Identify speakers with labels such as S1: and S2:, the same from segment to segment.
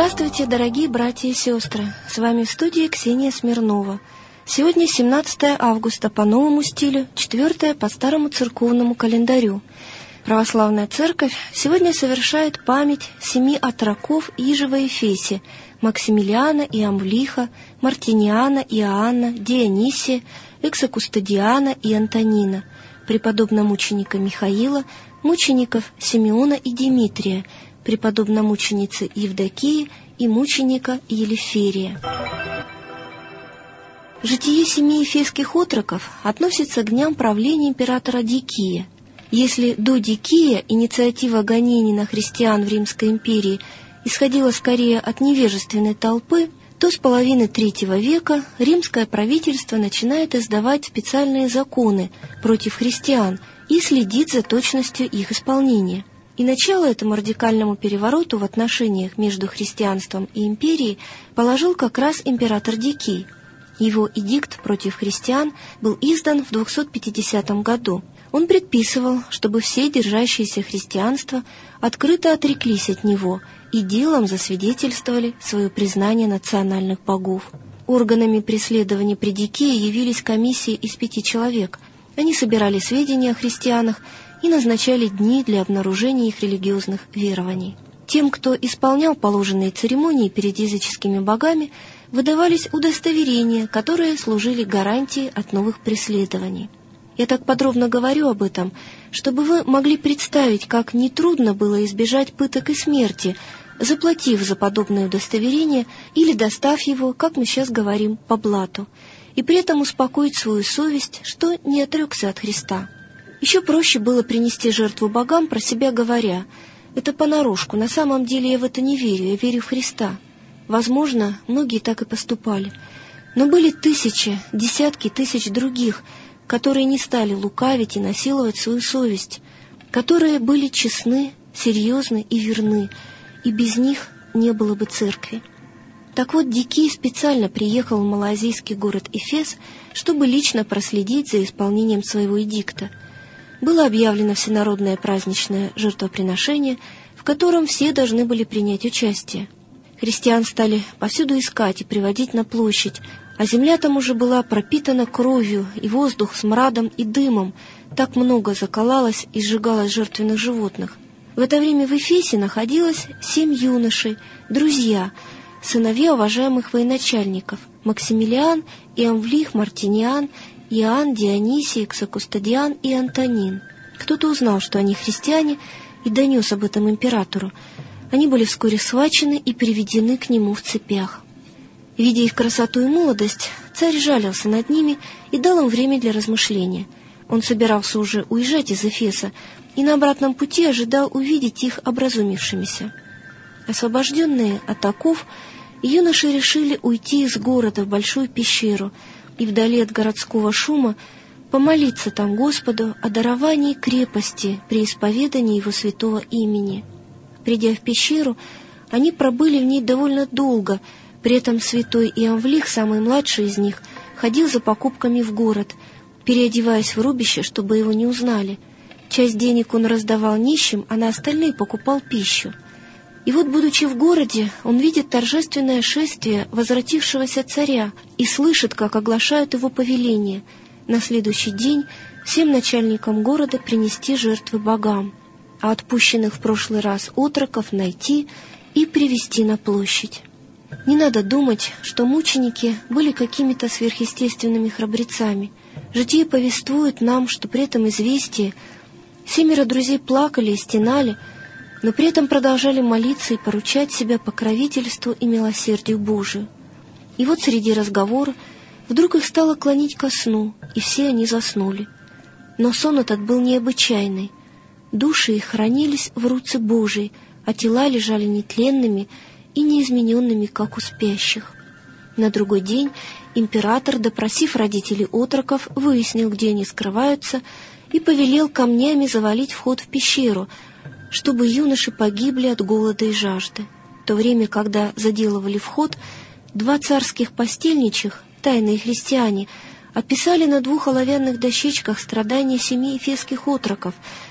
S1: Здравствуйте, дорогие братья и сестры! С вами в студии Ксения Смирнова. Сегодня 17 августа по новому стилю, 4 по старому церковному календарю. Православная церковь сегодня совершает память 7 отроков иже во Эфесе: Максимилиана и Амвлиха, Мартиниана, Иоанна, Дионисия, Эксокустодиана и Антонина, преподобномученика Михаила, мучеников Симеона и Димитрия, преподобномученицы Евдокии и мученика Елиферия. Житие 7 эфесских отроков относится к дням правления императора Дикия. Если до Дикия инициатива гонений на христиан в Римской империи исходила скорее от невежественной толпы, то с половины III века римское правительство начинает издавать специальные законы против христиан и следит за точностью их исполнения. И начало этому радикальному перевороту в отношениях между христианством и империей положил как раз император Дикий. Его эдикт против христиан был издан в 250 году. Он предписывал, чтобы все держащиеся христианства открыто отреклись от него и делом засвидетельствовали свое признание национальных богов. Органами преследования при Дикее явились комиссии из 5 человек. Они собирали сведения о христианах и назначали дни для обнаружения их религиозных верований. Тем, кто исполнял положенные церемонии перед языческими богами, выдавались удостоверения, которые служили гарантией от новых преследований. Я так подробно говорю об этом, чтобы вы могли представить, как нетрудно было избежать пыток и смерти, заплатив за подобное удостоверение или достав его, как мы сейчас говорим, по блату, и при этом успокоить свою совесть, что не отрекся от Христа. Еще проще было принести жертву богам, про себя говоря: «Это понарошку, на самом деле я в это не верю, я верю в Христа». Возможно, многие так и поступали. Но были тысячи, десятки тысяч других, которые не стали лукавить и насиловать свою совесть, которые были честны, серьезны и верны, и без них не было бы церкви. Так вот, Дикий специально приехал в малоазийский город Эфес, чтобы лично проследить за исполнением своего эдикта. Было объявлено всенародное праздничное жертвоприношение, в котором все должны были принять участие. Христиан стали повсюду искать и приводить на площадь, а земля там уже была пропитана кровью, и воздух смрадом и дымом. Так много заколалось и сжигалось жертвенных животных. В это время в Эфесе находилось 7 юношей, друзья, сыновья уважаемых военачальников: Максимилиан, Иамвлих, Мартиниан, Иоанн, Дионисий, Эксокустодиан и Антонин. Кто-то узнал, что они христиане, и донес об этом императору. Они были вскоре схвачены и приведены к нему в цепях. Видя их красоту и молодость, царь жалился над ними и дал им время для размышления. Он собирался уже уезжать из Эфеса и на обратном пути ожидал увидеть их образумившимися. Освобожденные от оков, юноши решили уйти из города в большую пещеру и вдали от городского шума помолиться там Господу о даровании крепости при исповедании Его святого имени. Придя в пещеру, они пробыли в ней довольно долго. При этом святой Иамвлих, самый младший из них, ходил за покупками в город, переодеваясь в рубище, чтобы его не узнали. Часть денег он раздавал нищим, а на остальные покупал пищу. И вот, будучи в городе, он видит торжественное шествие возвратившегося царя и слышит, как оглашают его повеление: на следующий день всем начальникам города принести жертвы богам, а отпущенных в прошлый раз отроков найти и привести на площадь. Не надо думать, что мученики были какими-то сверхъестественными храбрецами. Житие повествует нам, что при этом известии 7 друзей плакали и стенали, но при этом продолжали молиться и поручать себя покровительству и милосердию Божию. И вот среди разговора вдруг их стало клонить ко сну, и все они заснули. Но сон этот был необычайный. Души их хранились в руце Божией, а тела лежали нетленными и неизмененными, как у спящих. На другой день император, допросив родителей отроков, выяснил, где они скрываются, и повелел камнями завалить вход в пещеру, чтобы юноши погибли от голода и жажды. В то время, когда заделывали вход, 2 царских постельничих, тайные христиане, описали на 2 оловянных дощечках страдания 7 эфесских отроков,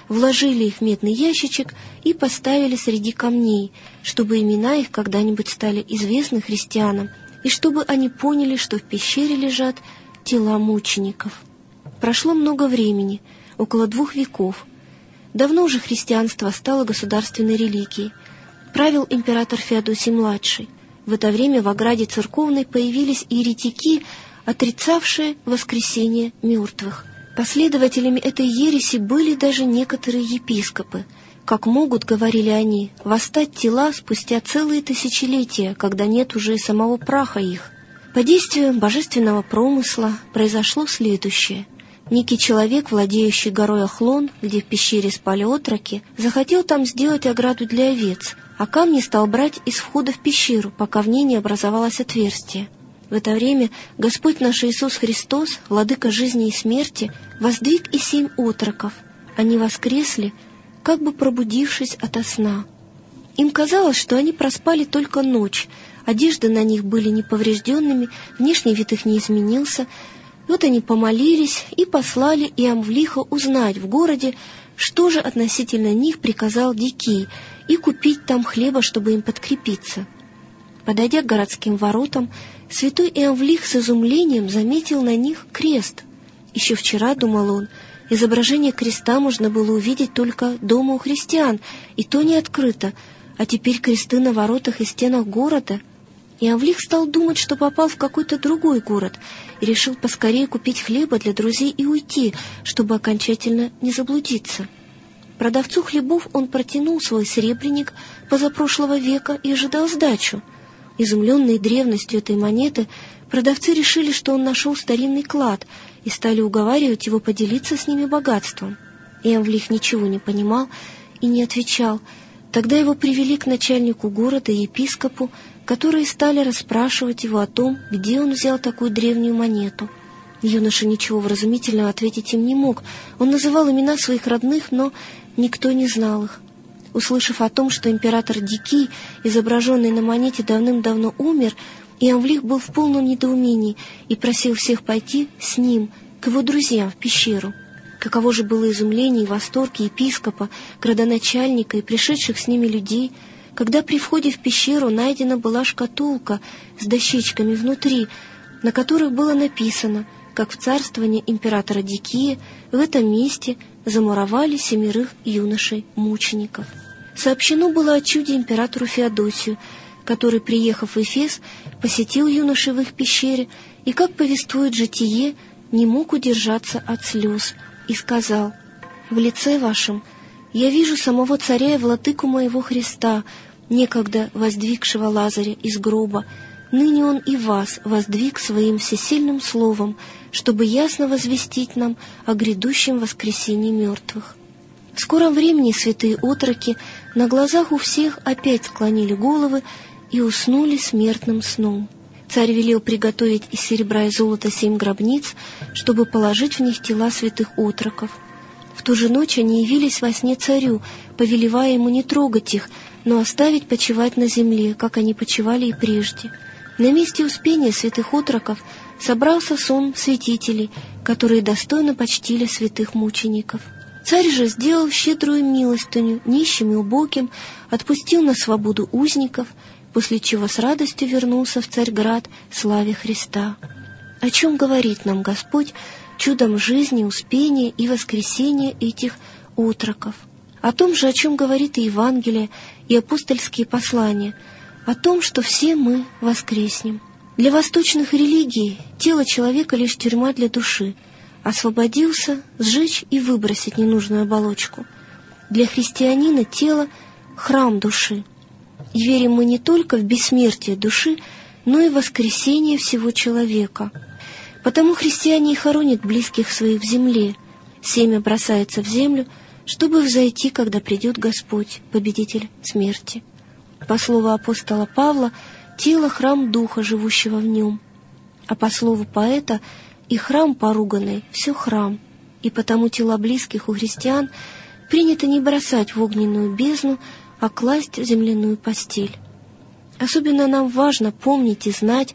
S1: вложили их в медный ящичек и поставили среди камней, чтобы имена их когда-нибудь стали известны христианам, и чтобы они поняли, что в пещере лежат тела мучеников. Прошло много времени, около 2 веков. Давно уже христианство стало государственной религией. Правил император Феодосий-младший. В это время в ограде церковной появились еретики, отрицавшие воскресение мертвых. Последователями этой ереси были даже некоторые епископы. Как могут, говорили они, восстать тела спустя целые тысячелетия, когда нет уже и самого праха их? По действию божественного промысла произошло следующее. Некий человек, владеющий горой Охлон, где в пещере спали отроки, захотел там сделать ограду для овец, а камни стал брать из входа в пещеру, пока в ней не образовалось отверстие. В это время Господь наш Иисус Христос, владыка жизни и смерти, воздвиг и 7 отроков. Они воскресли, как бы пробудившись ото сна. Им казалось, что они проспали только ночь, одежды на них были неповрежденными, внешний вид их не изменился. Вот они помолились и послали Иамвлиха узнать в городе, что же относительно них приказал Дикий, и купить там хлеба, чтобы им подкрепиться. Подойдя к городским воротам, святой Иамвлих с изумлением заметил на них крест. Еще вчера, думал он, изображение креста можно было увидеть только дома у христиан, и то не открыто, а теперь кресты на воротах и стенах города. Иамвлих стал думать, что попал в какой-то другой город, и решил поскорее купить хлеба для друзей и уйти, чтобы окончательно не заблудиться. Продавцу хлебов он протянул свой серебряник позапрошлого века и ожидал сдачу. Изумленные древностью этой монеты, продавцы решили, что он нашел старинный клад, и стали уговаривать его поделиться с ними богатством. Иамвлих ничего не понимал и не отвечал. Тогда его привели к начальнику города и епископу, которые стали расспрашивать его о том, где он взял такую древнюю монету. Юноша ничего вразумительного ответить им не мог. Он называл имена своих родных, но никто не знал их. Услышав о том, что император Дикий, изображенный на монете, давным-давно умер, Иамвлих был в полном недоумении и просил всех пойти с ним, к его друзьям, в пещеру. Каково же было изумление и восторг епископа, градоначальника и пришедших с ними людей, когда при входе в пещеру найдена была шкатулка с дощечками внутри, на которых было написано, как в царствовании императора Дикия в этом месте замуровали 7 юношей-мучеников. Сообщено было о чуде императору Феодосию, который, приехав в Эфес, посетил юношей в их пещере и, как повествует житие, не мог удержаться от слез и сказал: «В лице вашем я вижу самого царя и владыку моего Христа, некогда воздвигшего Лазаря из гроба. Ныне он и вас воздвиг своим всесильным словом, чтобы ясно возвестить нам о грядущем воскресении мертвых». В скором времени святые отроки на глазах у всех опять склонили головы и уснули смертным сном. Царь велел приготовить из серебра и золота 7 гробниц, чтобы положить в них тела святых отроков. В ту же ночь они явились во сне царю, повелевая ему не трогать их, но оставить почивать на земле, как они почивали и прежде. На месте успения святых отроков собрался сон святителей, которые достойно почтили святых мучеников. Царь же сделал щедрую милостыню нищим и убогим, отпустил на свободу узников, после чего с радостью вернулся в Царьград, славе Христа. О чем говорит нам Господь чудом жизни, успения и воскресения этих отроков? О том же, о чем говорит и Евангелие, и апостольские послания, о том, что все мы воскреснем. Для восточных религий тело человека лишь тюрьма для души. Освободился — сжечь и выбросить ненужную оболочку. Для христианина тело — храм души. И верим мы не только в бессмертие души, но и в воскресение всего человека. Потому христиане и хоронят близких своих в земле. Семя бросается в землю, чтобы взойти, когда придет Господь, победитель смерти. По слову апостола Павла, тело — храм Духа, живущего в нем. А по слову поэта, и храм поруганный — все храм. И потому тела близких у христиан принято не бросать в огненную бездну, а класть в земляную постель. Особенно нам важно помнить и знать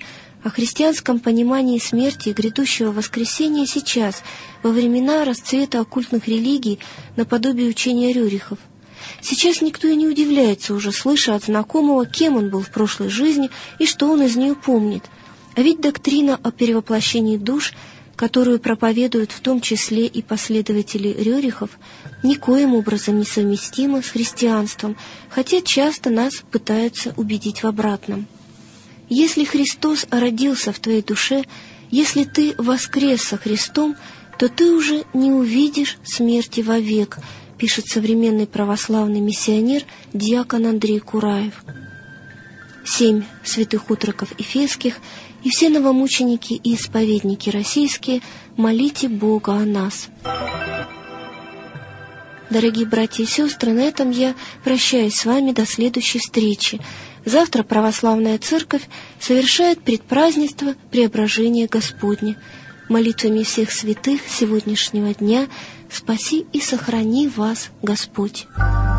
S1: о христианском понимании смерти и грядущего воскресения сейчас, во времена расцвета оккультных религий наподобие учения Рюрихов. Сейчас никто и не удивляется уже, слыша от знакомого, кем он был в прошлой жизни и что он из нее помнит. А ведь доктрина о перевоплощении душ, которую проповедуют в том числе и последователи Рюрихов, никоим образом не совместима с христианством, хотя часто нас пытаются убедить в обратном. Если Христос родился в твоей душе, если ты воскрес со Христом, то ты уже не увидишь смерти вовек, пишет современный православный миссионер диакон Андрей Кураев. 7 святых утроков Эфесских и все новомученики и исповедники российские, молите Бога о нас. Дорогие братья и сестры, на этом я прощаюсь с вами до следующей встречи. Завтра Православная Церковь совершает предпразднество Преображения Господня. Молитвами всех святых сегодняшнего дня спаси и сохрани вас Господь.